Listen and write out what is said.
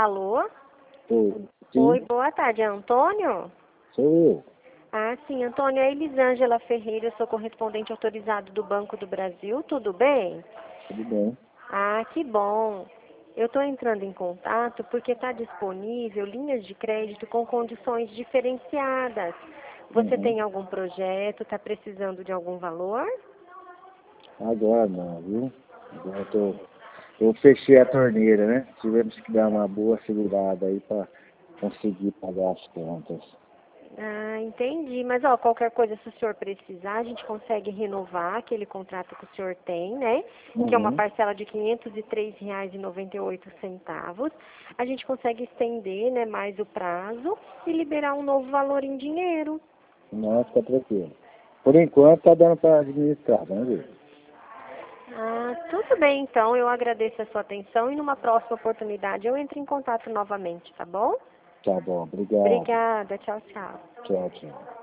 Alô? Oi, Oi, sim, boa tarde, é Antônio? sou eu. Ah, sim, Antônio, é Elisângela Ferreira, eu sou correspondente autorizado do Banco do Brasil, tudo bem? Tudo bem? Ah, que bom. Eu estou entrando em contato porque está disponível linhas de crédito com condições diferenciadas. Você Uhum. tem algum projeto, está precisando de algum valor? Agora não, viu? Agora eu fechei a torneira, né? Tivemos que dar uma boa segurada aí para conseguir pagar as contas. Ah, entendi. Mas, ó, qualquer coisa, se o senhor precisar, a gente consegue renovar aquele contrato que o senhor tem, né? Que é uma Uhum. parcela de R$ 503,98. A gente consegue estender, né, mais o prazo e liberar um novo valor em dinheiro. Não, fica tranquilo. Por enquanto tá dando para administrar, vamos ver. Ah, tudo bem, então. Eu agradeço a sua atenção e numa próxima oportunidade eu entro em contato novamente, tá bom? Tá bom, obrigado. Obrigada. Tchau, tchau. Tchau, tchau.